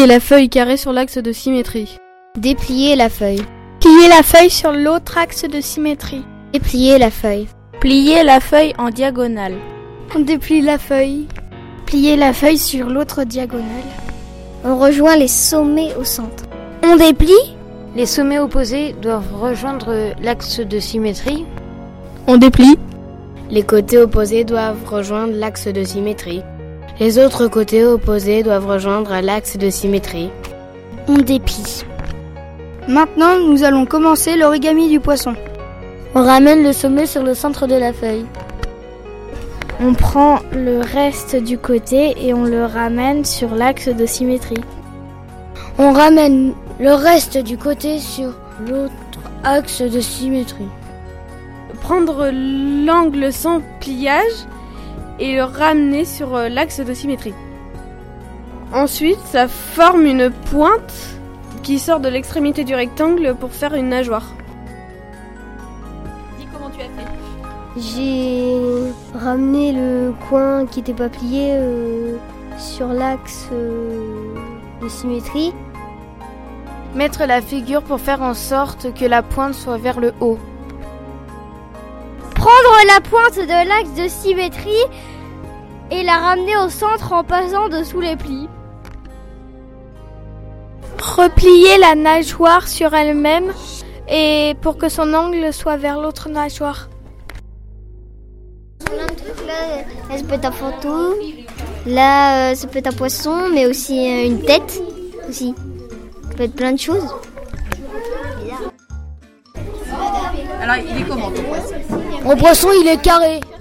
Déplier la feuille carrée sur l'axe de symétrie. Déplier la feuille. Plier la feuille sur l'autre axe de symétrie. Déplier la feuille. Plier la feuille en diagonale. On déplie la feuille. Plier la feuille sur l'autre diagonale. On rejoint les sommets au centre. On déplie. Les sommets opposés doivent rejoindre l'axe de symétrie. On déplie. Les côtés opposés doivent rejoindre l'axe de symétrie. Les autres côtés opposés doivent rejoindre l'axe de symétrie. On déplie. Maintenant, nous allons commencer l'origami du poisson. On ramène le sommet sur le centre de la feuille. On prend le reste du côté et on le ramène sur l'axe de symétrie. On ramène le reste du côté sur l'autre axe de symétrie. Prendre l'angle sans pliage et le ramener sur l'axe de symétrie. Ensuite, ça forme une pointe qui sort de l'extrémité du rectangle pour faire une nageoire. Dis comment tu as fait. J'ai ramené le coin qui n'était pas plié sur l'axe de symétrie. Mettre la figure pour faire en sorte que la pointe soit vers le haut. Prendre la pointe de l'axe de symétrie et la ramener au centre en passant dessous les plis. Replier la nageoire sur elle-même et pour que son angle soit vers l'autre nageoire. Plein de trucs là, ça peut être un fantôme, là ça peut être un poisson, mais aussi une tête aussi. Ça peut être plein de choses. Alors il est comment ton poisson? Mon poisson il est carré.